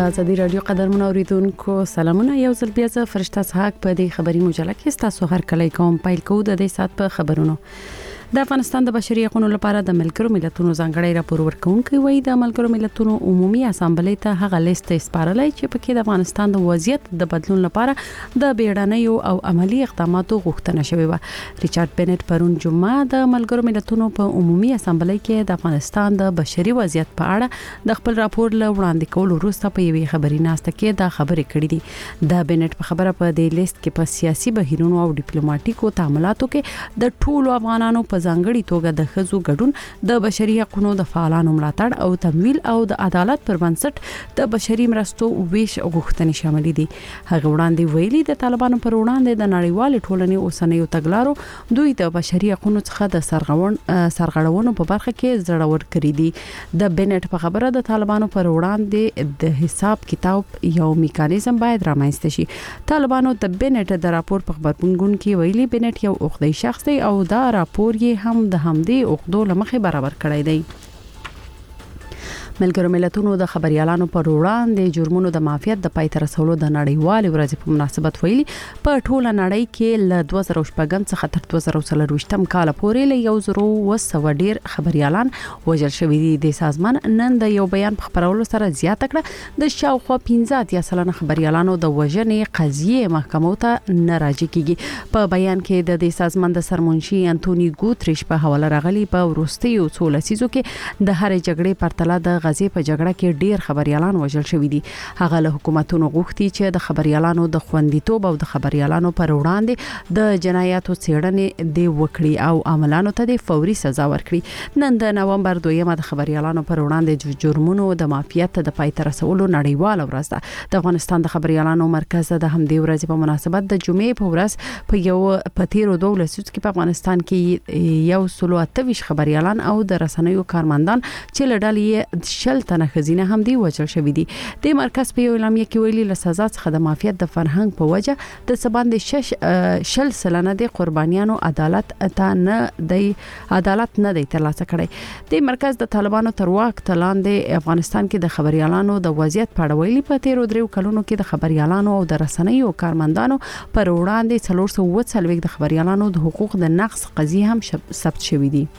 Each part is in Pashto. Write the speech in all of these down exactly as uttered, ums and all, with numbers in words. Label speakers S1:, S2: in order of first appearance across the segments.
S1: د ازادي رادیو قدرمن اوریدونکو سلامونه. یو ځل بیا زه فرشته اسحاق په دې خبري مجله کې تاسو هر کله کوم پایل کوو د دې سات په خبرونو. د افغانستان د بشري حقوقو لپاره د ملګرو ملتونو ځانګړی راپور ورکونکي وایي د ملګرو ملتونو عمومي اسامبلې ته هغه لیست سپارلای چې پکې د افغانستان د وضعیت د بدلون لپاره د بیړنیو او عملی اقداماتو غوښتنه شوې و. ریچارډ بنټ پرون جمعه د ملګرو ملتونو په عمومي اسامبلې کې د افغانستان د بشري وضعیت په اړه د خپل راپور له وړاندې کولو وروسته په یوې خبري ناسته کې دا خبرې کړې دي. د بنټ په خبره په دې لیست کې په سیاسي بهیرونو او ډیپلوماټیکو تعاملاتو کې د ټولو افغانانو په ځانګړي توګه د خزو ګډون د بشري حقوقو د فعالانو ملاتړ او تمویل او د عدالت پر بنسټ د بشري مرستو ویش غوښتنې شامل دي. هغه وړاندې ویلي د طالبانو پر وړاندې د نړیوال ټولنې اوسنیو تګلارو دوی د بشري حقوقو څخه د سرغړون سرغړونو په برخه کې زړور کړی دي. د بنټ په خبره د طالبانو پر وړاندې د حساب کتاب یو میکانیزم باید رامنځته شي. طالبانو د بنټ د راپور په خبرپونګون کې ویلي بنټ یو عقدي شخص دی او دا راپور یې هم د همدې عقدو لمخې برابر کړی دی. ملګرو ملتونو د خبريالانو پر وړاندې جرمونو د معافیت د پای تر رسولو د نړیوال ورځې په مناسبت ویلي په ټوله نړۍ کې ل دوه زره شپږم څخه تر دوه زره څلرويشتم کال پورې له یو زرو وسو ډیر خبريالان وژل شوي دي. د سازمان نن د یو بیان په خبرولو سره زیاته کړه د شاوخوا پنځه اتیا سلنه خبريالانو د وژنې قضیه محکمو ته نه راځي کیږي. په بیان کې د دې سازمان د سرمنشي انټونی ګوتریش په حواله راغلي په وروستیو څو لسیزو کې د هر جګړې پرتله د غزې په جګړه کې ډیر خبريالان وژل شوي دي. هغه له حکومتونو غوښتي چې د خبريالانو د خوندیتوب او د خبريالانو پر وړاندې د جنایاتو څېړنې دی وکړي او عملانو ته د فوري سزا ورکړي. نن د نومبر دویمه د خبريالانو پر وړاندې جرمونو د معافیت د پای ته رسولو نړیوال ورځ ده. د افغانستان د خبريالانو مرکز د همدې ورځې په مناسبت د جمعې په ورځ په یو پتیرو دولت کې په افغانستان کې یو سلو اتويش خبريالان او د رسنیو کارمندان چې لړل شل تنه خزینه هم دی وژل شوې دي. د مرکز په اعلامیه کې ویلي له سزا څخه د معافیت د فرهنګ په وجه د سباند شش شل سلنه د قربانیانو عدالت ته نه دی عدالت نه دی ترلاسه کړی. د مرکز د طالبانو تر واک لاندې افغانستان کې د خبريالانو د وضعیت په اړه ویلي په تیرو درو کلونو کې د خبريالانو او د رسنیو کارمندانو پر وړاندې څلور سوه اووه څلوېښت د خبريالانو د حقوق د نقض قضیه هم ثبت شوې دي.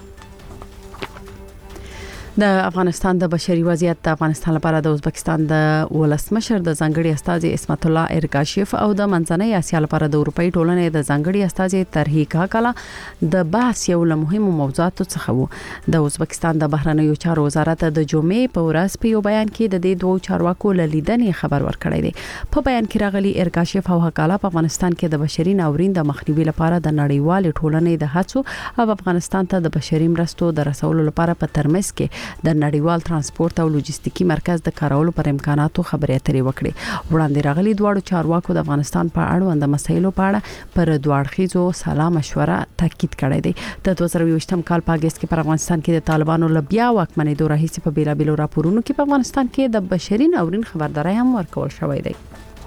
S1: د افغانستان د بشري وضعیت د افغانستان لپاره د ازبکستان د ولسمشر د ځانګړي استازي اسمت الله ارګاشیف او د منځنۍ اسیا لپاره د اروپאי ټولنې د ځانګړي استازي ترهیکا کلا د بحث یو له مهمو موضوعاتو څخه وو. د ازبکستان د بهرنیو چارو وزارت د جمعې په ورځ په یو بیان کې د دې دوه چارواکو له لیدنې خبر ورکړی دی. په بیان کې راغلي ارګاشیف او حکاله په افغانستان کې د بشري ناورین د مخنیوي لپاره د نړیوال ټولنې د هڅو او افغانستان ته د بشري مرستو د رسولو لپاره په ترمنځ کې د نړیوال ترانسپورت او لوجستیکي مرکز د کارولو پر امکاناتو خبرې اترې وکړي. وړاندې راغلي دواړو چارواکو د افغانستان په اړوند مسایلو په اړه پر دواړخیزو سلا مشوره تاکید کړی دی. د دوه زره یوویشتم کال په اگست کې پر افغانستان کې د طالبانو لبیا واکمنۍ دوه راهیسې په بیلابیلو راپورونو کې په افغانستان کې د بشري ناورین خبرداري هم ورکول شوې ده.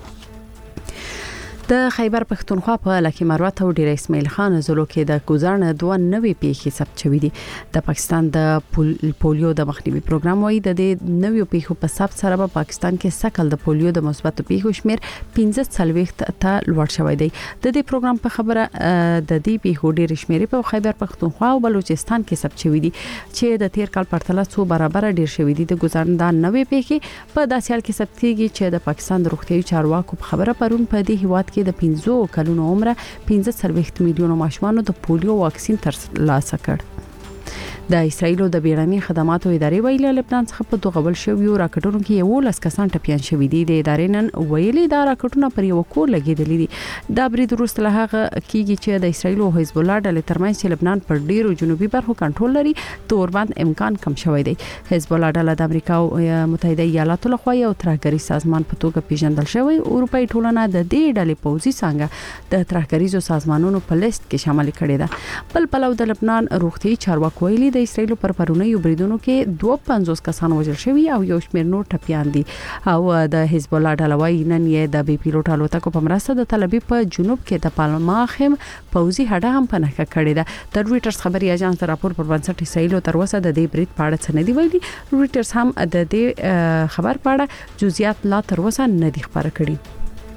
S1: د خیبر پښتونخوا په لکی مروت او ډیر اسماعیل خان زلو کې د ګذرنه دوه نوې پیښې ثبت شوې دي. د پاکستان د پولیو د مخنیوي پروګرام وايي د دې نوې پیښو په ثبت سره په پاکستان کې سکل د پولیو د مثبت پیښو شمیر پنځه څلوېښت ته لوړ شوی دی. د دې پروګرام په خبره د دې پیښو ډیر شمیر په خیبر پښتونخوا او بلوچستان کې ثبت شوې دي چې د تیر کال پرتله څو برابر ډیر شوې دي. د ګذرنه د نوې پیښې په داسې حال کې ثبت کیږي چې د پاکستان د روغتیايي چارواکو په خبره پرون په دې هیواد کې د پنځو کلونو عمره پنځه څلوېښت میلیونو ماشومانو د پولیو واکسین ترلاسه کړ. د اسرایل د بیړني خدماتو ادارې ویلي لبنان څخه په دوه غول شویو راکټونو کې یو لس کسان ټپيان شوي دي. د ادارې نن ویلي دا راکټونه پر یو کور لګیدلي دي. دا برید وروسته له هغه کیږي چې د اسرایل او حزب الله ډلې ترمنځ چې لبنان پر ډیرو جنوبي برخو کنټرول لري توربند امکان کم شوی دی. حزب الله ډله د امریکا او متحده ایالاتو لخوا یو ترهګری سازمان په توګه پیژندل شوی. اروپאי ټولنه د دې ډلې پوځي څنګه د ترهګریزو سازمانونو په لیست کې شامل کړي ده. بل پلو د لبنان روغتي چارواکو ویلي د د اسرایل پر پرونی بریدونو کې دوه پنځوس کسان وژل شوي او یو شمېر نور ټپيان دي او د حزب الله ډلوي نن یې د بي پیلوټ الوتکو په مرسته د تل ابیب په جنوب کې د پالماخم پوزي هډه هم پنهکه کړې ده. د رويټرز خبري اژانس راپور پر بنسټ اسرایل تر اوسه د دې برید په اړه څه نه دی ویلي. رويټرز هم د دې خبر په اړه جزئیات لا تر اوسه نه دي خبر کړي.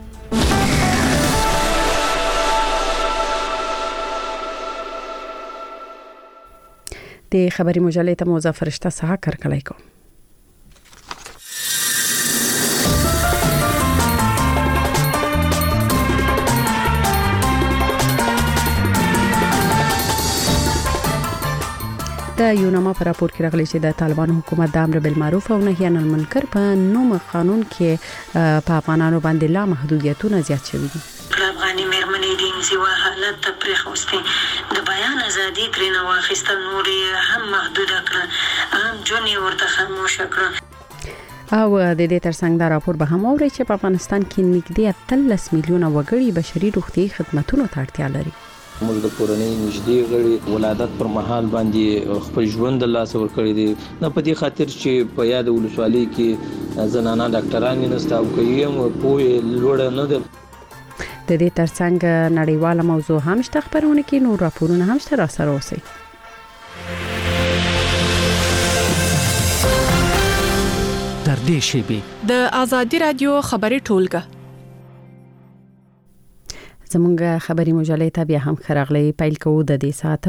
S1: د خبري مجلې ته موضوع فرشته سها کړکلای کو. د یوناما پر راپور کې راغلي چې د طالبانو حکومت د امر بالمعروف او نهي عن المنکر په نوم قانون کې په افغانانو باندې لا محدودیتونه زیات شوي دي.
S2: افغاني مېرمنې د انزوا حالت ته پرېښوستې، د بیان ازادي ترې نه واخیسته، نور هم محدود کړه، هم جونې ورته خاموش کړه.
S1: او د دې ترڅنګ دا راپور به هم اوري چې په افغانستان کې نږدې اتلس میلیونه وګړي بشري روغتي خدماتو ته اړتیا لري.
S3: موږ د کورنۍ نږدې غړي ولادت پر مهال باندې خپل ژوند د لاس ور کړی دي، نه په دې خاطر چې په یاد ولسوالۍ کې زنانه ډاکټران نشته او کوم په لوړ نه ده.
S1: د دې ترڅنګ نړیواله موضوع هم شته خبرونه کې نور راپورونه هم شته را سره اوسئ.
S4: تر دې شیبې
S5: د آزادي رادیو خبري ټولګه
S1: زمونږ خبري مجلې ته بیا هم خراغلي پیل کوو د دې ساعت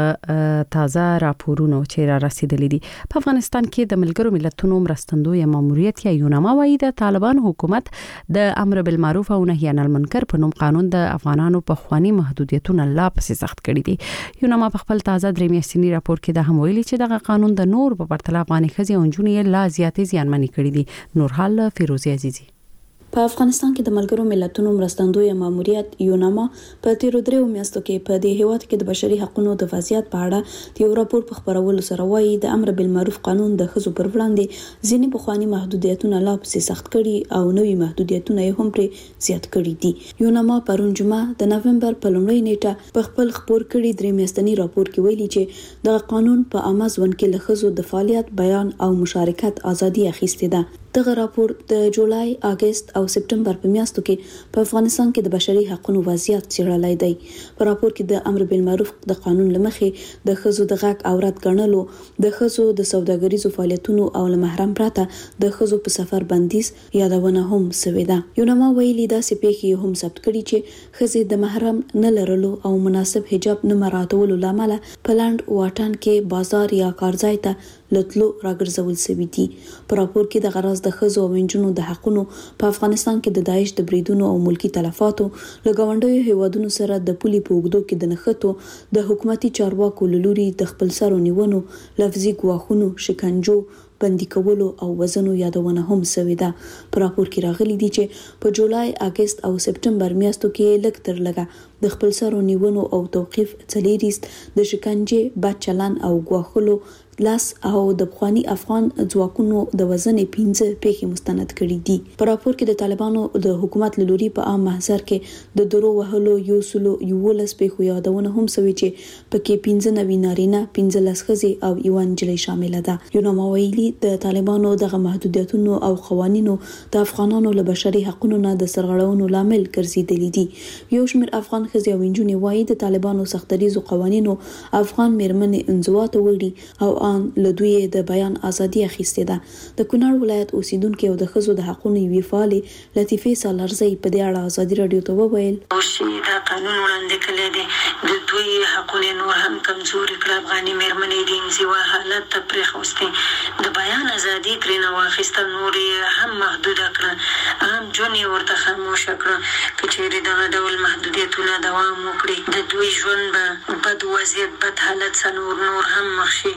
S1: په تازه راپورونو چې را رسیدلي دي. په افغانستان کې د ملګرو ملتونو مرستندوی ماموریت یا یوناما وايي د طالبان حکومت د امر بالمعروف او نهي عن المنکر په نوم قانون د افغانانو په خواني محدودیتونه لا پسې سخت کړي دي. یوناما په خپل تازه درې میاشتنی راپور کې د هم ویلي چې دغه قانون د نور په پرتله افغاني ښځې او نجونې لا زیاتې زیانمنې کړي دي. نور حال فیروزي عزیزي.
S6: په افغانستان کې د ملګرو ملتونو مرستندوی ماموریت یوناما په تیرو دریو میاشتو کې په دې هیواد کې د بشري حقوقو د وضعیت په اړه یو راپور په خبرولو سره وایي د امر بالمعروف قانون د ښځو پر وړاندې ځینې پخواني محدودیتونه لا پسې سخت کړي او نوي محدودیتونه یې هم پرې زیات کړي دي. یوناما پرون جمعه د نومبر په لومړۍ نیټه په خپل خبر کړي درې میاشتنی راپور کې ویلي چې د قانون په عامه ځوان کې له ښځو د فعالیت، بیان او مشارکت ازادي اخیستې ده. دغه راپور د جولای، اگست او سپټمبر په میاشتو کې په افغانستان کې د بشري حقوقو وضعیت څیړلی دی. په راپور کې د امر بالمعروف د قانون لمخې د ښځو د غږ او رد ګڼلو، د ښځو د سوداګریزو فعالیتونو او له محرم پرته د ښځو په سفر بندیز یادونه هم شوې ده. یوناما ویلي داسې پیښې هم ثبت کړي چې ښځې د محرم نه لرلو او مناسب حجاب نه مراعاتولو لامل په لنډ واټن کې بازار یا کارځای ته لټلو راګرځول شوی دي. په راپور کې د غرض د ښځو او نجونو د حقوقو په افغانستان کې د داعش د بریدونو او ملکی تلفاتو له ګاونډیو هیوادونو سره د پولي په اوږدو کې د نښتو د حکومتي چارواکو له لوري د خپل سرو نیونو، لفظي ګواښونو، شکنجو، بندي کولو او وزنو یادونه هم شوې ده. په راپور کې راغلي دي چې په جولای، اگست او سپټمبر میاشتو کې لږ تر لږه د خپل سرو نیونو او توقیف څلېریست، د شکنجې، بد چلن او ګواښلو لاس او د پخوانی افغان ځواکونو د وزن پنځه پیښې مستند کړي دي. په راپور کې د طالبانو د حکومت له لوري په عام محضر کې د درو وهلو یو سلو یولس پیښو یادونه هم شوې چې پکې پنځه نوي نارینه، پنځلس ښځې او یوه نجلۍ شامله ده. یوناما ویلي د طالبانو دغه محدودیتونو او قوانینو د افغانانو له بشري حقوقو نه د سرغړونو لامل ګرځېدلي دي. یو شمېر افغان ښځې او نجونې وایي د طالبانو سختدریزو قوانینو افغان مېرمنې انزوا ته وړي او له دوی د بیان ازادي اخیستې ده. د کونړ ولایت اوسیدونکو او د ښځو د حقوقو یوې فعالې لطیفه سالارزی په دې اړه ازادي رادیو ته وویل
S2: چې دا قانون وړاندې کړی دی د دوی حقوقو نور هم کمزوري کړ. افغاني مېرمنې د انزوا حالت ته پرېښوستې، د بیان ازادي ترې نه واخیسته، نور هم محدود کړه، هم جونې ورته خاموش کړه. که چیرې دغه ډول محدودیتونه دوام وکړي د دوی ژوند به بد وضعیت، بد حالت څنور نور هم مخ شي.
S6: په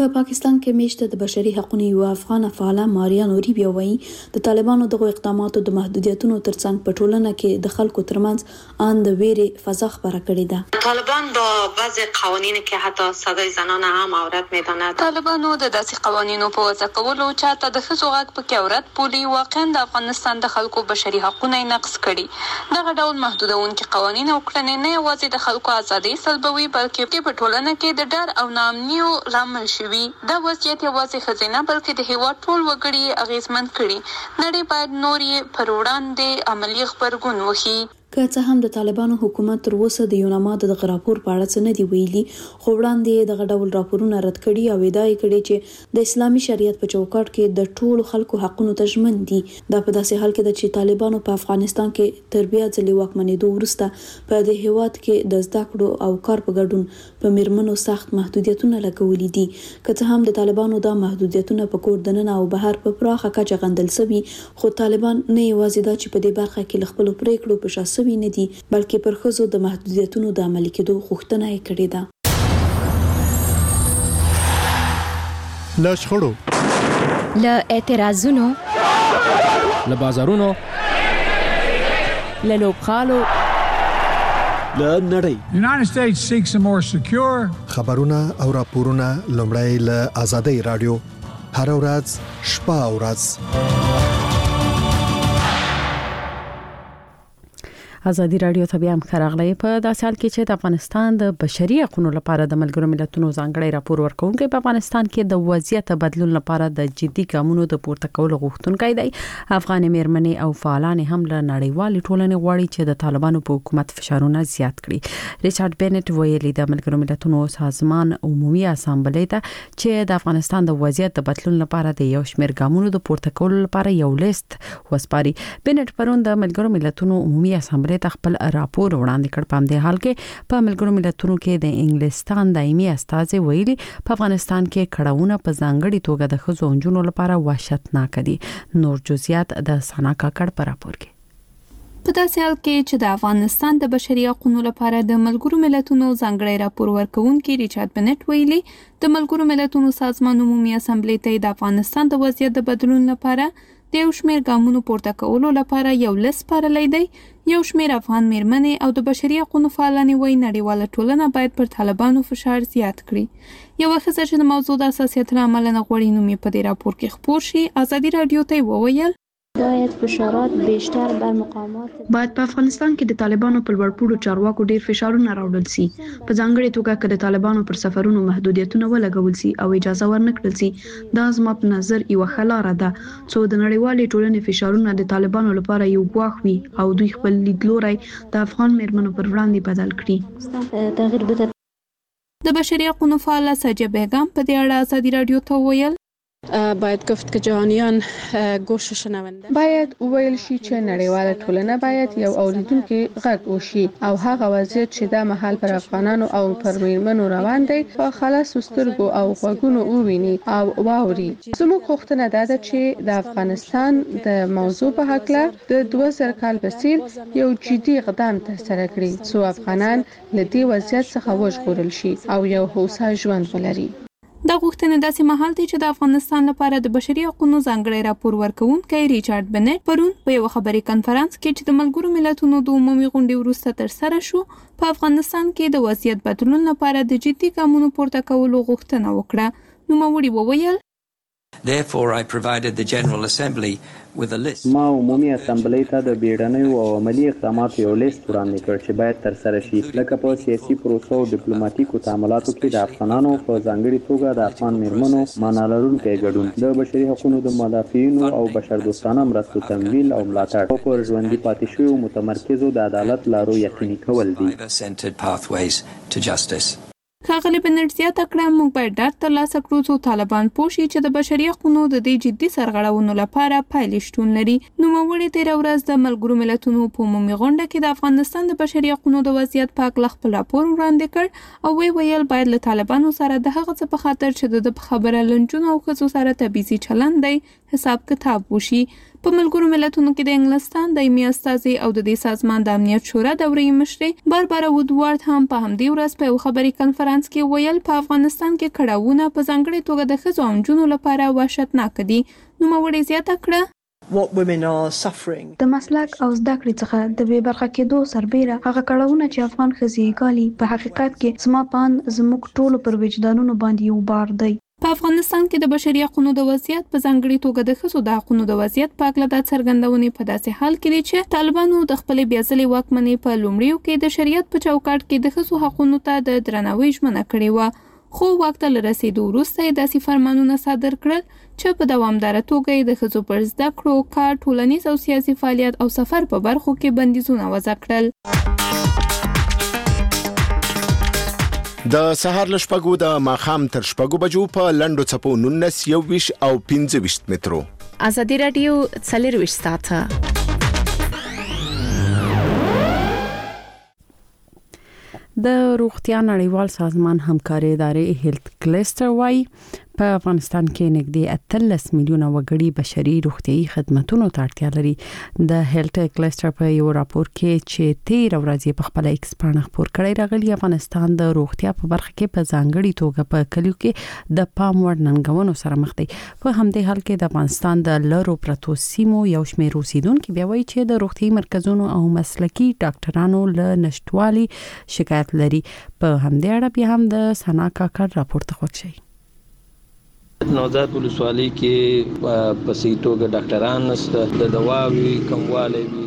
S6: په پاکستان کې میشته د بشري حقوقو یو افغان فعال ماریا نوري بیا وایي د طالبانو دغه اقداماتو د محدودیتونو ترڅنګ په ټولنه کې د خلکو ترمنځ ان د ویرې فضا خبره کړې ده.
S7: طالبان با بعض قوانین که حتی صدای زنان هم عورت میداند. طالبانو د داسې قوانینو په وضع کولو چاته د ښځو غږ پکې عورت بولي واقعا د افغانستان د خلکو بشري حقوقونه نقض کړي. دغه ډول محدودونکي قوانین او کړنې نه یوازې د خلکو ازادي سلبوي بلکې په ټولنه کې د ډار او ناامنیو لامل شوي. دا وضعیت یوازې ښځینه بلکې د هیواد ټول وګړي اغیزمن کړي. نړۍ باید نور یې پر وړاندې عملي غبرګون وښيي.
S6: که څه هم د طالبانو حکومت تر اوسه د یوناما د دغه راپور په اړه څه نه دی ویلي، خو وړاندې دغه ډول راپورونه رد کړي او ادعا یې کړې چې د اسلامي شریعت په چوکاټ کې د ټولو خلکو حقونو ته ژمن دي. دا په داسې حال کې ده چې طالبانو په افغانستان کې تر بیا ځلې واکمنېدو وروسته په دې هیواد کې د زده کړو او کار په ګډون په میرمنو سخت محدودیتونه لګولي دي. که څه هم د طالبانو دا محدودیتونه په کور دننه او بهر په پراخه کچه غندل شوي، خو طالبان نه یوازې دا چې په دې برخه کې له خپلو پریکړو په شا سوي نه دي، بلکې پر ښځو د محدودیتونو د عملي کېدو غوښتنه یې کړې ده.
S8: له شخړو،
S9: له اعتراضونو،
S4: له بازارونو،
S1: له لوبغالو،
S8: له نړۍ
S10: United States seeks a more secure
S8: خبرونه او راپورونه لومړی له آزادۍ رادیو هر ورځ شپه او ورځ.
S1: ازادي رادیو ته بیا هم خراغلی. په داسې حال کې چې د افغانستان د بشري حقوقو لپاره د ملګرو ملتونو ځانګړی راپور ورکوونکی په افغانستان کې د وضعیت بدلون لپاره د جدي ګامونو د پورته کولو غوښتونکی دی. افغان میرمنې او فعالان هم له نړیوال ټولنې غواړي چې د طالبانو په حکومت فشارونه زیات کړي. ریچارډ بینټ ویلي د ملګرو ملتونو سازمان عمومي اسامبلې ته چې د افغانستان د وضعیت د بدلون لپاره د یو شمېر ګامونو د پورته کولو لپاره یو لیست وسپاري. بینټ پرون د ملګرو ملتونو عمومي اسامبلې خپل راپور وړاندې کړ. په دې حال کې په ملګرو ملتونو کې د انګلستان دایمي استازي ویلي په افغانستان کې کړهونه په ځانګړي توګه د ښځو او نجونو لپاره وحشتناک دي. نور جزئیات د سنا کاکړ په راپور کې.
S5: په داسې حال کې چې د افغانستان د بشري حقوقو لپاره د ملګرو ملتونو ځانګړی راپور ورکوونکی ریچارډ بنټ ویلي د ملګرو ملتونو سازمان عمومي اسامبلې ته د افغانستان د وضعیت د بدلون لپاره د یو شمېر ګامونو پورته کولو لپاره یو لیست سپارلی دی. یو شمېر افغان میرمنې او د بشري حقوقو فعالانې وایي نړیواله ټولنه باید پر طالبانو فشار زیات کړي. یوه ښځه چې د موضوع د حساسیت له امله نه غواړي نوم یې په دې راپور کې خپور شي، ازادي رادیو ته یې وویل
S11: باید فشارات بیشتر بر مقامات
S12: باید په افغانستان کې د طالبانو په لوړپوړو چارواکو ډیر فشارونه راوړل شي، په ځانګړي توګه که د طالبانو پر سفرونو محدودیتونه ولګول شي او اجازه ورنکړل شي. دا زما په نظر یو ښه لاره ده څو د نړیوالې ټولنې فشارونه د طالبانو لپاره یو ګواښ وي او دوی خپل لیدلوری د افغان میرمنو پر وړاندې بدل کړي.
S11: تغییر به
S5: د بشري حقوقو فعاله ساجه بیگم په دې اړه ازادي رادیو ته وویل
S13: باید گفت که جهانیان گوش شنونده باید ویل شي چې نړیواله ټولنه باید یو اوریدونکي غږ وشي او هغه وضعیت چې د محل پر افغانانو او پر میرمنو روان دی په خلاص سترګو او غوږونو وویني او واوري. زموږ غوښتنه دا ده چې د افغانستان د موضوع په هکله د دوه زره کال په څیر یو جدي اقدام ترسره کړي څو افغانان له دې وضعیت څخه وژغورل شي او یو هوسا ژوند ولري.
S5: دا غوښتنې داسې مهال دی چې د افغانستان لپاره د بشري حقوقو ځانګړی راپور ورکوونکی ریچارډ بنټ پرون په یو خبري کانفرنس کې چې د ملګرو ملتونو د عمومي غونډې وروسته ترسره شو په افغانستان کې د وضعیت بدلون لپاره د جدي ګامونو پورته کولو غوښتنه وکړه. نوموړي وویل
S14: Therefore, I provided the General Assembly with a list.
S15: ما عمومي اسامبلې ته د بیړنیو او عملی اقداماتو یو لیست وړاندې کړ چې باید ترسره شي، لکه په سیاسي پروسو او ډیپلوماټیکو تعاملاتو کې د افغانانو په ځانګړي توګه د افغان میرمنو معنا لرونکی ګډون، د بشري حقوقو د مدافعینو او بشردوستانه مرستو تمویل او ملاتړ، او پر ژوندي پاتې شویو متمرکزو د عدالت لارو یقیني کول دي.
S5: ښاغلي بنټ زیاته کړه موږ باید ډاډ ترلاسه کړو څو طالبان پوه شي چې د بشري حقوقو د دې جدي سرغړونو لپاره پایلې شتون لري. نوموړي تېره ورځ د ملګرو ملتونو په عمومي غونډه کې د افغانستان د بشري حقوقو د وضعیت په اړه خپل راپور وړاندې کړ او وی ویل باید له طالبانو سره د هغه څه په خاطر چې د په خبره لنجونو او ښځو سره تبعیضي چلند دی حساب کتاب وشي. په ملګرو ملتونو کې د انګلستان دایمي استازي او د دې سازمان د امنیت شورا دورې مشرې باربارا وودوارد هم په همدې ورځ په یو خبري کنفرانس کې ویل په افغانستان کې کړاوونه په ځانګړې توګه د ښځو او نجونو لپاره وحشتناک دي. نوموړې زیاته کړه
S16: what women are suffering.
S12: د مسلک او زده کړې څخه د بې برخه کېدو سربېره هغه کړاوونه چې افغان ښځې ګالي په حقیقت کې زما پان زموږ ټولو پر وجدانونو باندې یو بار دی.
S5: په افغانستان کې د بشري حقوقو د وضعیت په ځانګړي توګه د ښځو د حقوقو د وضعیت په اړه د څرګندونې په داسې حال کې دي چې طالبانو د خپلې بیاځلې واکمنۍ په لومړیو کې د شریعت په چوکاټ کې د ښځو حقوقو ته د درناوي ژمنه کړې و، خو وخت له رسیدو وروسته یې داسې فرمانونه صادر کړل چې په دوامداره توګه د ښځو پر زده کړو، کار، ټولنیز او سیاسي فعالیت او سفر په برخو کې بندیزونه وضع کړل.
S17: د سهار له شپږو د ماښام تر شپږو بجو په لنډو څپو نولس یوویش او پنځه ویشت مترو.
S1: ازادي راډیو څلور ویشت ساعته. د روغتیا نړیوال سازمان همکاري ادارې هیلث کلستر وايي په افغانستان کې نږدې اتلس میلیونه وګړي بشري روغتيایي خدماتو ته اړتیا لري. د هیلث کلستر په یو راپور کې چې تیر ورځې په خپل ایکس باندې خبر کړی راغلی افغانستان د روغتیا په برخه کې په ځانګړي توګه په کلیو کې د پام وړ ننګونو سره مخ دی. په همدې حال کې د افغانستان د لارو پرتو سیمو یو شمېر اوسیدونکو بیا وایي چې د روغتيایي مرکزونو او مسلکي ډاکټرانو له نشټوالي شکایت لري. په همدې اړه بیا هم د سنا کاکړ راپور ته وښیي.
S3: نوزاد ولسوالۍ کې په صحیح توګه ډاکټران نشته، د دواوی کموالی وي.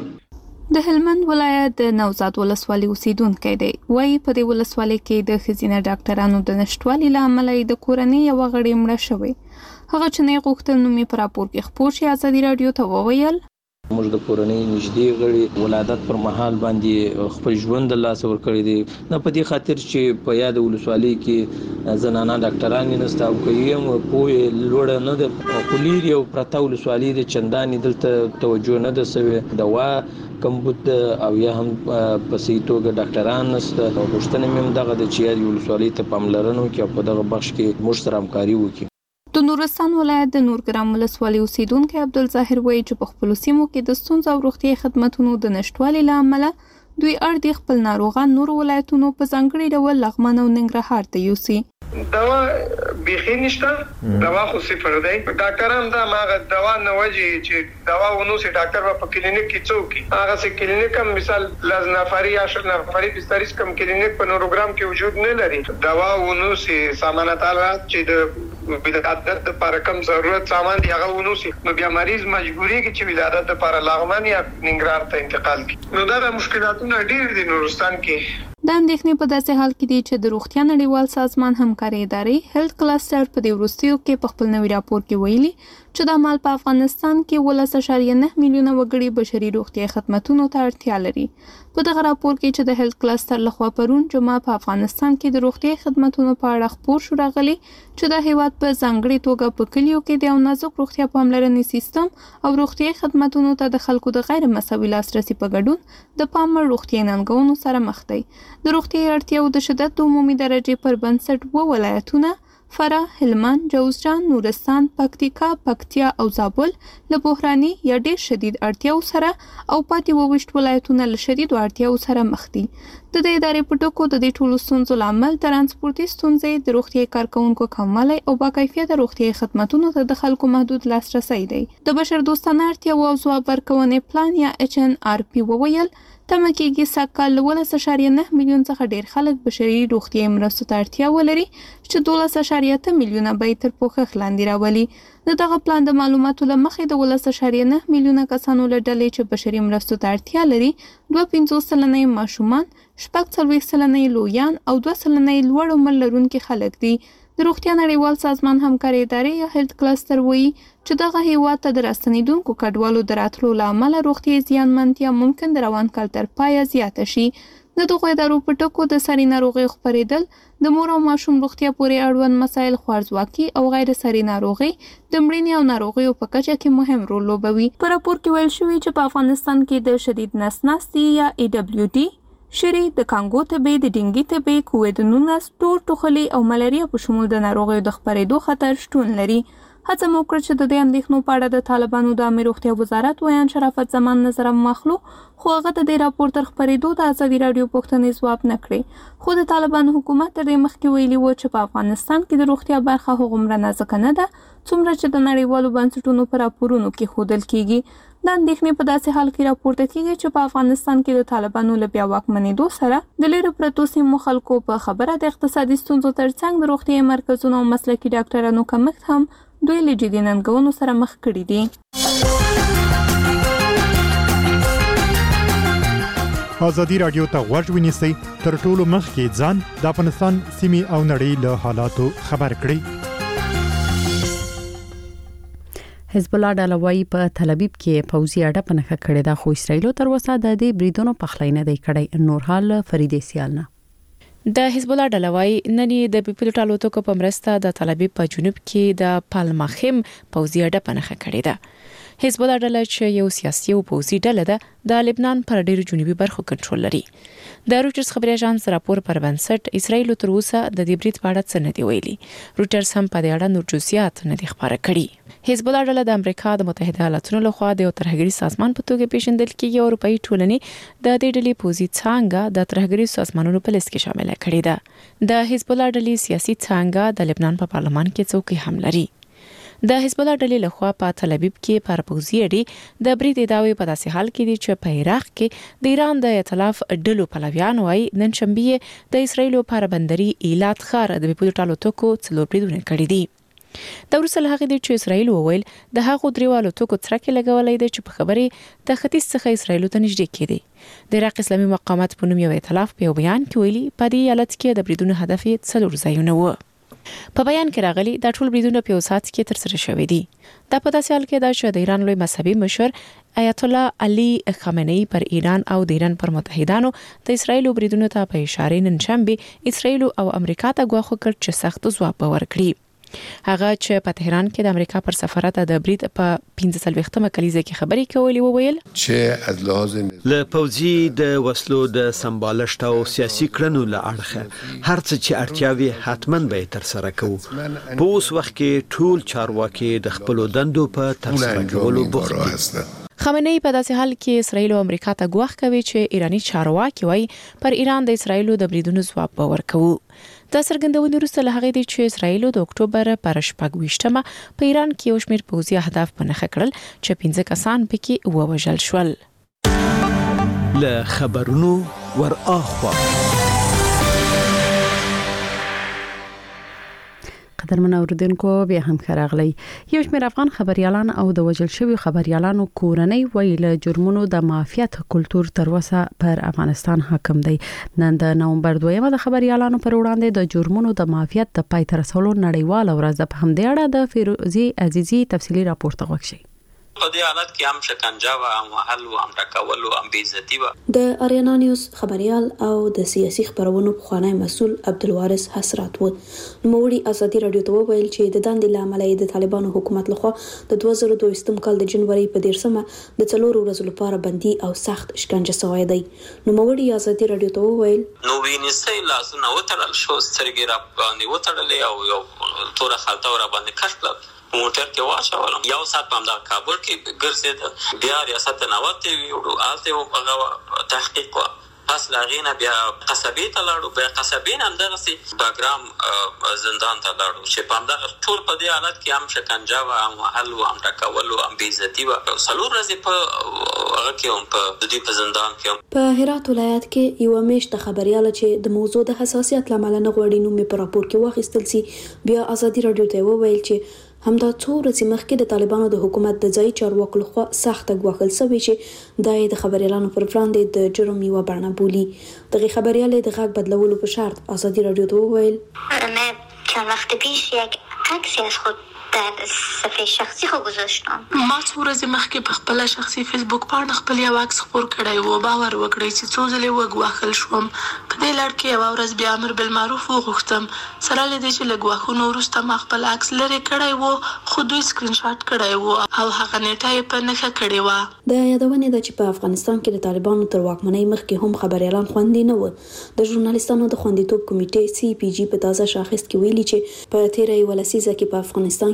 S5: د هلمند ولایت د نوزاد ولسوالۍ اوسیدونکی دی، وایي په دې ولسوالۍ کې د ښځینه ډاکټرانو د نشټوالي له امله د کورنۍ یوه غړي مړه شوې. هغه چې نه یې غوښتل نوم یې په راپور کې خپور شي، ازادي راډیو ته وویل
S3: موږ د کورنۍ نږدې غړي ولادت پر مهال باندې خپل ژوند د لاس ورکړی دی، نه په دې خاطر چې په یاد ولسوالۍ کې زنانه ډاکټران نشته او کوي مو پوهه لوړ نه ده، خولیر یو پرتا ولسوالۍ د چنداني دلته توجه نه ده سوي، دوا کمبود او یا هم په صحیح توګه ډاکټران نشته. او غوښتنه مې دغه د چې یاد ولسوالۍ ته پاملرنه وکړي په دغه بخش کې موږ سره همکاري وکړي.
S5: د نورستان ولایت د نورګرام ولسوالۍ اوسیدونکي عبدالظاهر وایي چې په خپلو سیمو کې د ستونزو او روغتیایي خدماتو د نشټوالي له امله دوی اړ دي خپل ناروغان نورو ولایتونو په ځانګړي ډول لغمان او ننګرهار ته یوسي.
S18: دوا بیخي نشته، دوا خو صفر دی. ډاکټران دا ماغه دوا نه وجي چې دوا ونو سي ډاکټر په کلینیک کې څوکي هغه سي کلینیک هم مثال لاز نفری یا شل نفری بستریس کم کلینیک په نوروګرام کې وجود نه لري. دوا ونو سي سامانات آلات چې د ولادت لپاره کم ضرورت سامان دی هغه ونو سي، نو بیا مریض مجبوری کې چې ولادت لپاره لغمان یا ننګرهار ته انتقال کی. نو دا مشکلاتونه ډیر دي نورستان کې.
S5: د اندېښنې په داسې حال کې دی چې د روغتیا نړیوال سازمان همکاري ادارې هیلث کلستر په دې وروستیو کې په خپل نوي راپور کې ویلي چې د مال په افغانستان کې ولس اشاریه نه میلیونه وګړي بشري روغتیایي خدماتو ته اړتیا لري. په دغه راپور کې چې د هیلث کلستر لخوا پرون جمعه په افغانستان کې د روغتیایي خدماتو په اړه خبر شو راغلی چې د هیواد په ځانګړي توګه په کلیو کې د نازک روغتیا پاملرنې سیستم او روغتیایي خدماتو ته د خلکو د غیر مساوي لاسرسي په ګډون د پام وړ روغتیایي ننګونو سره مخ دی. د روغتیایي اړتیاو د شدت د عمومي درجې پر بنسټ و ولایتونه فراه، هلمند، جوزجان، نورستان، پکتیکا، پکتیا او زابل له بحراني یا ډیر شدید اړتیاو سره او پاتې وویشت ولایتونه له شدید اړتیاو سره مخ دي. د دې ادارې په ټکو د دې ټولو ستونزو لامل ترانسپورتي ستونزې، د روغتیایي کارکونکو کموالی او با کیفیته روغتیایي خدماتو ته د خلکو محدود لاسرسی دی. د بشر دوستانه اړتیاو او ځواب ورکونې پلان یا اچ ان آر پی وویل تمه کېږي سږکال له ولس اشاریه نه میلیون څخه ډیر خلک بشري روغتیایي مرستو ته اړتیا ولري چې دولس اشاریه اته میلیونه به یې تر پوښښ لاندې راولي. د دغه پلان د معلوماتو له مخې د ولس اشاریه نه میلیونه کسانو له ډلې چې بشري مرستو ته اړتیا لري دوه پنځوس سلنه ماشومان، شپږ څلوېښت سلنه لویان او دوه سلنه لوړ عمر لرونکي خلک دي. د روغتیا نړیوال سازمان همکاري ادارې یا هیلث کلستر وایي چې دغه هیواد ته د راستنېدونکو کډوالو د راتلو له امله روغتیایي زیانمنتیا ممکن د روان کال تر پایه زیاته شي. د دغو ادارو په ټکو د سري ناروغیو خپرېدل، د مور او ماشوم روغتیا پورې اړوند مسایل، خوارځواکي او غیر سري ناروغي د مړینې او ناروغیو په کچه کې مهم رول لوبوي. په راپور کې ویل شوي چې په افغانستان کې د شدید نس ناستي یا ای ډبلیو ډي، شری، د کانګو تبې، د ډینګي تبې، کووید نولس، تور ټوخلي او ملاریا په شمول د ناروغیو د خپرېدو خطر شتون لري. هڅه مو وکړه چې د دې اندېښنو په اړه د طالبانو د عامه روغتیا وزارت ویان شرافت زمان نظر مخلو خو هغه د دې راپور تر خپرېدو د ازادي راډیو پوښتنې ځواب نه کړې. خو د طالبانو حکومت تر دې مخکې ویلي و چې په افغانستان کې د روغتیا برخه هغومره نازکه نه ده څومره چې د نړیوالو بنسټونو په راپورونو کې ښودل کېږي. د اندېښنې په داسې حال کې راپورته کېږي چې په افغانستان کې د طالبانو له بیا واکمنېدو سره د لیرې پرتو سیمو خلکو په خبره د اقتصادي ستونزو ترڅنګ د روغتیايي مرکزونو او مسلکي ډاکټرانو کمښت هم دوی له جدي ننګونو سره مخ کړي دي.
S19: ازادي راډیو ته غوږ ونیسئ تر ټولو مخکې ځان د افغانستان سیمې او نړۍ له حالاتو خبر کړئ.
S1: حزب الله ډله وايي په تل ابیب کې پوځي اډه پنهخه کړې ده خو اسرایل تر اوسه د دې بریدونو پخلی نه دی کړی. نور حال فریدې سیالنه
S20: د حزب الله ډله وايي نن د پیپلټ الوتکو په مرسته د تل ابیب په جنوب کې د پالماخیم پوځي اډه پنهخه کړې ده. حزب الله ډله چې یو سیاسي او پوځي ډله ده د لبنان پر ډیرو جنوبي برخو کنټرول لري. د رويټرز خبري اژانس راپور پر بنسټ اسرایل تر اوسه د دې برید په اړه څه نه دی ویلي. رويټرز هم په دې اړه نور جزئیات نه دي خبره کړي. حزب الله ډله د امریکا د متحده ایالاتونو لخوا د یو ترهګري سازمان په توګه پیژندل کیږي او اروپאי ټولنې د دې ډلې پوځي څانګه د ترهګري سازمانونو په لیست کې شامل کړي ده. د حزب الله ډلې سیاسي څانګه د لبنان په پارلمان کې څوکۍ هم لري. د حزب الله ډلې لخوا په تل ابیب کې پر پوځي اډې د برید ادعاوې په داسې حال کې دي چې په عراق کې د ایران د ائتلاف ډلو پلویان وايي نن شنبه د اسرایل په بندري ایلات ښار د پیپلټ الوتکو څلور بریدونه کړي دي. د ورسره هغه د چې اسرایل وویل د هغو درې والوتکو ترکه لګولې ده چې په خبرې د ختیځ څخه اسرایل ته نږدې کېدي. د عراق اسلامي مقامات په نوم یو ائتلاف په بیان کې ویلي په دې حالت کې د بریدونو هدف څلور ځایونه و. په بیان کې راغلي د ټول بریدونو په وسات کې تر سره شوې دي. دا په داسې حال کې دا چې د ایران لوی مذهبي مشر آیت الله علي خامنه‌ای پر ایران او د ایران پر متحدانو د اسرایل بریدونو ته په اشاره نن شنبه اسرایل او امریکا ته غواخو کړ چې سخت ځواب ورکړي. هغه چې په تهران کې د امریکا پر سفارت د برید په پنځه سلويختمه کلیزه کې خبري کولې وویل
S21: چې از لحاظ له پوځي د وسلو د سمبالښت او سیاسي کړنو له اړخه هر څه چې اړتیاوي حتماً به تر سره کوو. په اوس وخت کې ټول چارواکي د خپل دندو په تر سره کولو بوخت دي.
S20: خامنه‌ای په داسې حال کې اسرایل او امریکا ته غواخ کوي چې ایرانی چارواکي وایي پر ایران د اسرایل د بریدونو ځواب ورکوي. د سرګندونې وروسته له هغې دی چې اسرایل د اکتوبر پر شپږ ویشتمه په ایران کې یو شمېر پوځي اهداف پنهخه کړل چې پنځه کسان پکې ووژل شول.
S21: له خبرونو ور اخوا
S1: قدرمن اوریدونکو بیا هم خراغلی. یو شمېر افغان خبريالان او د وژل شوی خبريالانو کورنۍ ویل جرمونو د مافیات کلچر تر اوسه پر افغانستان حاکم دی. نن د نومبر دویمه د خبريالانو پر وړاندې د جرمونو د مافیات د پای تر رسولو نړیواله ورځ په همدې اړه د فیروزي عزیزي تفصیلی راپور ته وښیي.
S22: په دې حالت کې هم شکنجه و او محل و هم ټکول او هم بې عزتي و.
S6: د اریانا نیوز خبريال او د سیاسي خبرونو پخوانی مسول عبدالوارث حسرات و نوموړي ازادي راډیو ته وویل چې د داندې لامل د طالبانو حکومت لخوا د دوه زره دوه کال د جنوري په دیرشمه د څلورو ورځو لپاره بندي او سخت شکنجه شوی دی. نوموړي ازادي راډیو ته وویل
S22: نو وینځي لاسونه وتړل شو سترګې را باندې وتړلې او یو تور خلطه ور باندې کښل موټر کې واچولم. یو سات په همدغه کابل کې ګرځېد بیا ریاست نوته ویوړو آلته هغه تحقیق و پس لاغینه بیا قصبی ته لاړو بیا قصبین هم دغسې باګرام زندان ته لاړو چې په همدغه ټول په دې حالت کې هم شکنجه و هم وهل و هم ټکول و هم بې عزتي و. څلور ورځې په هغه کې هم په د دوی په زندان کې هم.
S6: په هرات ولایت کې یوه میاشته خبریاله چې د موضوع د حساسیت له امله نه غواړي نوم یې په راپور کې واخیستل سي بیا ازادي راډیو ته وویل چې همدا څو ورځې مخکې د طالبانو د حکومت د ځای چارواکو لخوا سخته ګواښل شوې چې دا د خبريالانو پر وړاندې د جرم یوه بڼه بولي. دغه خبريالې د غږ بدلولو په شرط ازادي راډیو ته وویل
S23: من چند وقت پیش یک عکسی از خود در صفحه شخصی خو گذاشتم.
S24: ما څو ورځې مخکې په خپل شخصي فیسبوک باندې خپل یو عکس خپور کړی و. باور وکړئ چې څو ځلې وګواښل شوم. په دې لړ کې یو ورځ بیا امر بالمعروف وغوښتم سره له دې چې له ګواښونو وروسته ما خپل عکس لرې کړی و خو دوی سکرین شاټ کړی و او هغه نیټه یې په نښه کړې وه.
S6: د یادونې ده چې په افغانستان کې د طالبانو تر واکمنۍ مخکې هم خبريالان خوندي نه و. د ژورنالیستانو د خوندیتوب کمیټې سی پی جی په تازه شاخص کې ویلي چې په تیره یوه لسیزه کې په افغانستان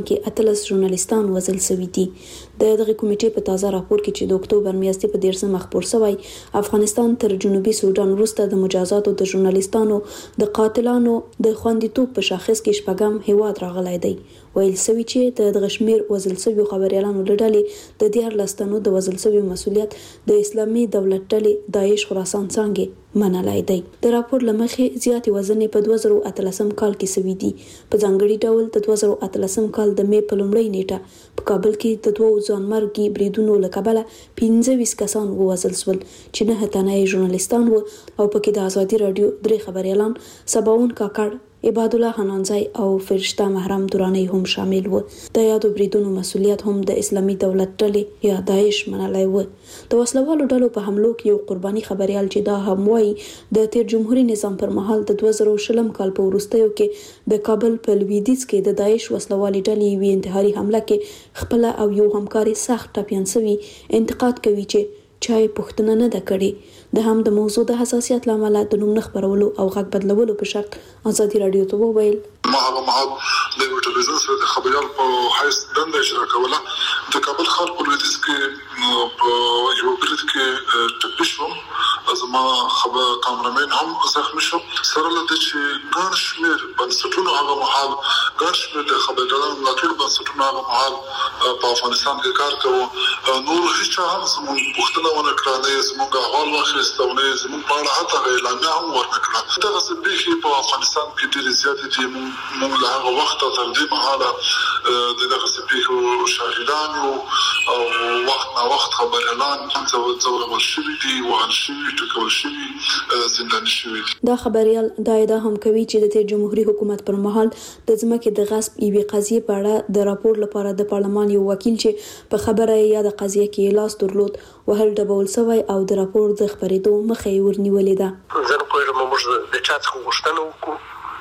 S6: کې اتلس ژورنالیستان وژل شوي دي. د دغه کمیټې په تازه راپور کې چې د اکتوبر میاشتې په دیرشمه خپور شوی، افغانستان تر جنوبي سودان وروسته د مجازاتو د ژورنالیستانو د قاتلانو د خوندیتوب په شاخص کې شپږم هیواد راغلی دی. ویل سوي چې د دغه شمیر وژل شویو خبريالانو له ډلې د دیارلس تنو د وژل شویو مسؤلیت د اسلامي دولت ډلې داعش خراسان څنګه منلای دی. د راپور لمخې زیاتې وژنې په دوه زره اتلسم کال کې شوې دي. په ځانګړي ډول د دوه زره اتلسم کال د مې په لومړۍ نیټه په کابل کې د دوه ځانمرګي بریدونو له کبله پنځه ویشت کسان ووژل شول چې نه تنه ژورنالیستان وو او پکې د ازادي رادیو درې خبريالان سباون کاکړ، عباد الله حنانزای او فرشته محرم دورانی هم شامل وو. د یادو بریدونو مسؤلیت هم د اسلامي دولت ډلې یا داعش منلای وو. د وسلوالو ډلو په حملو کې یو قرباني خبريال چې دا هم وایي د تیر جمهوریت نظام پر مهال د دوه زره شلم کال په وروستیو کې د کابل په لویدیځ کې د داعش وسلوالي ډلې وی انتحاري حمله کې خپل او یو همکاري سخت ټاپیان سوي انتقاد کوي چې چای پښتنه نه ده کړې. د هم د موضوع د حساسیت لامل د نوم نخبرولو او غږ بدلولو په شرط ازادي رادیو ته وویل
S2: ما هغه مهال د ټلویزیون سره د خبريال په حیث دنده اجرا کوله. د کابل ښار په لویدیځ کې په یو برید کې ټپي شوم، زما خبر کامرامین هم زخمی شو. سره له دې چې ګڼ شمېر بنسټونو هغه مهال ګڼ شمېر د خبريالانو ملاتړ بنسټونو هغه مهال په افغانستان کې کار کوي، نور هیڅ هم زموږ پوښتنه ونه کړه، نه زموږ احوال واخیست او نه زموږ په اړه حتی اعلامیه هم ورنه کړه. دغه څه پیښې په افغانستان کې ډېرې زیاتې دي. موږ له هغه وخته تر دې مهاله د دغه څه پیښو شاهدان یو او وخت نا وخت خبريالان ځورول شوي دي، وهل شوي، ټکول شوي، زنداني شوي دي.
S6: دا خبريال دا ادعا هم کوي چې د تیر جمهوریت حکومت پر مهال د ځمکې د غصب یوې قضیې په اړه د راپور لپاره د پارلمان یو وکیل چې په خبره یا د قضیې کې لاس درلود وهل ډبول سوی او د راپور د خبرېدو مخه یې ورنیولې ده.
S4: زه نه پوهېږم موږ د چا څخه غوښتنه وکړو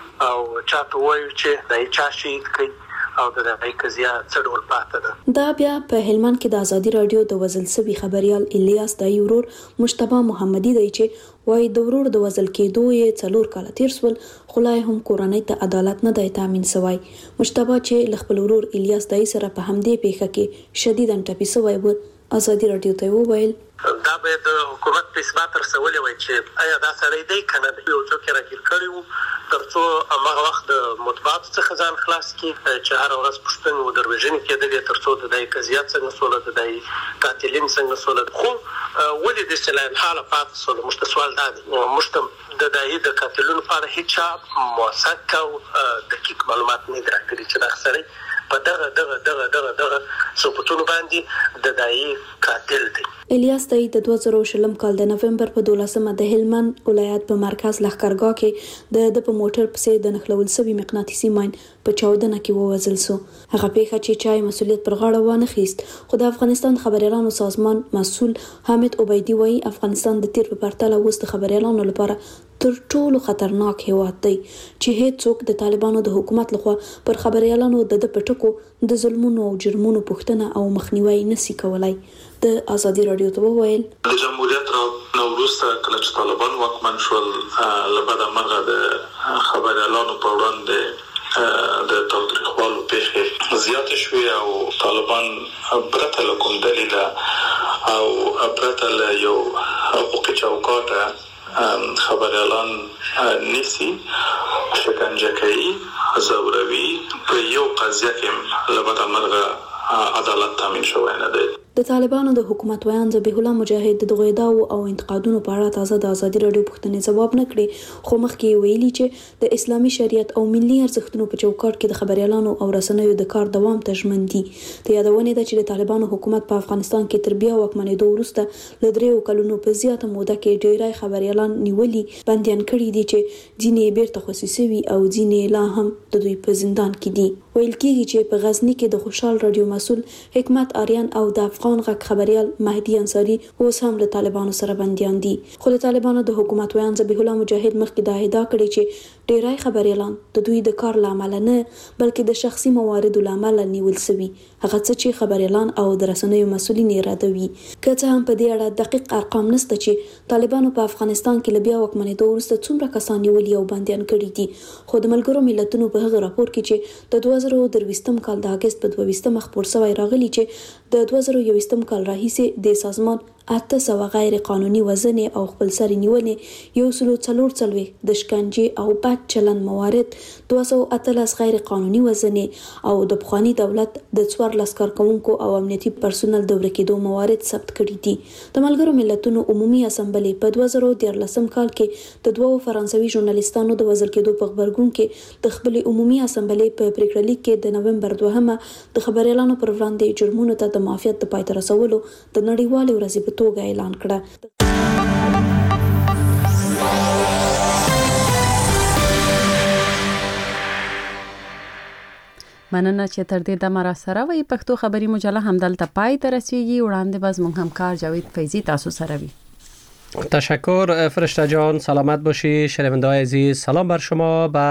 S4: او چاته وایو چې دا چا شهید کړي او د دې قضیه څه ډول پاتې ده.
S6: دا بیا په هلمند کې د ازادي رادیو د وژل شوي خبريال الیاس دای ورور مجتبی محمدي دی چې وایي د ورور د وژل کېدو یې څلور کاله تیر شول، خو لا هم کورنۍ ته عدالت نه دی تامین شوی. مجتبی چې له خپل ورور الیاس دای سره په همدې پیښه کې شدیداً ټپي شوی و، ازادي رادیو ته وویل
S4: دا به د حکومت په اثبات رسولې وای چې آیا دا سړی دی کنه یو څوک راګیر کړی وو ترڅو هغه وخت د مطبوعات څخه ځان خلاص کړي چې هر ورځ پښتون و دروژن کېدل ترڅو د دای قضیات څنګه سول د دای قاتلین څنګه سول. خو ولې د سلام حاله پات سول مشت سوال دا مشت د دای د قاتلونو لپاره هیڅ موثق او دقیق معلومات نه درکړي چې دا سړی په دغه دغه دغه دغه دغه ثبوتونو باندې د دای قاتل دی.
S6: الیاس دای د دوه زره شلم کال د نومبر په دولسمه د هلمند ولایت په مرکز لښکرګاه کې د د په موټر پسې د نخلول سوي مقناطیسي ماین په چاودنه کې ووژل شو. هغه پیښه چې چای مسؤلیت پر غاړه وانه خیست، خو د افغانستان خبريالانو سازمان مسؤل حامد عبیدی وایي افغانستان د تیر په پرتله اوس د خبريالانو لپاره تر ټولو خطرناک هیواد دی چې هیڅوک د طالبانو د حکومت لخوا پر خبريالانو د د پټکو د ظلمونو او جرمونو پوښتنه او مخنیوي نسی کولای. د ازادي رادیو ته وویل
S7: د جمهوریت نو وروسته کله چې طالبان واکمن شول لبدا مرغه د خبريالانو په وړاندې د تاوتریخوالو پیښې زیات شوې او طالبان پرته له کوم دلیل او پرته له یو حقوقي چوکاټ خبريالان نسی شکنجه کوي، زوروي. په یو قضیه کې لبدا مرغه عدالت تامین شوی نه دی.
S6: د طالبانو د حکومت ویان ذبیح الله مجاهد د دغه ادعاو او انتقادونو په اړه تازه د ازادي رادیو پوښتنې ځواب نه کړي، خو مخکې ویلي چې د اسلامي شریعت او ملي ارزښتونو په چوکاټ کې د خبريالانو او رسنیو د کار دوام ته ژمن دي. د یادونې ده چې د طالبانو حکومت په افغانستان کې تر بیا واکمنېدو وروسته له دریو کلونو په زیاته موده کې ډېری خبريالان نیولي بندیان کړي دي چې ځینې یې بیرته خوشي شوي او ځینې لا هم د دوی په زندان کې دي. ویل کېږي چې په غزنی کې د خوشحال رادیو مسؤل حکمت آریان او د افغان افغان غږ خبريال مهدي انصاری اوس هم له طالبانو سره بنديان دي. خو له طالبانو د حکومت ویان ذبیح الله مجاهد مخکې دا ادعا کړې چې ډیری خبريالان د دوی د کار لامل نه بلکې د شخصي مواردو لامل نیول شوی. هغه څه چې خبريالان او د رسنیو مسؤلین اراده وي. که څه هم په دې اړه دقیق ارقام نشته چې طالبانو په افغانستان کې لبیا وکمنېدو وروسته څومره کسان نیولي او بنديان کړي دي، خو د ملګرو ملتونو په هغه راپور کې چې د دوه زره درویشتم کال د اگست په دوه ویشتم خبر شوی راغلی چې د دوه زره یوویشتم کال راهیسې د سازمان اته سوه غیر قانوني وژنې او خپلسري نیولې، یو سلو څلور څلوېښت د شکنجې او بد چلند موارد، دوه سوه اتلس غیر قانوني وژنې او د پخواني دولت د څوارلس کارکوونکو او امنیتي پرسونل د ورکېدو موارد ثبت کړي دي. د ملګرو ملتونو عمومي اسامبلې په دوه زره دیارلسم کال کې د دوو فرانسوي ژورنالیستانو د وژل کېدو په خبرګون کې د خپل عمومي اسامبلې په پریکړه لیک کې د نومبر دوهمه د خبريالانو پر وړاندې جرمونو ته د معافیت د پای ته رسولو د نړیوالې ورځې په توګه اعلان کړه.
S1: مننه چې تر دې دمه را سره وي. پښتو خبری مجله همدلته پای ته رسیږي. وړاندې باز مونږ همکار جاوید فیضی تاسو سره وي.
S8: تشکر فرشته جان، سلامت باشی. شنونده‌های عزیز سلام بر شما.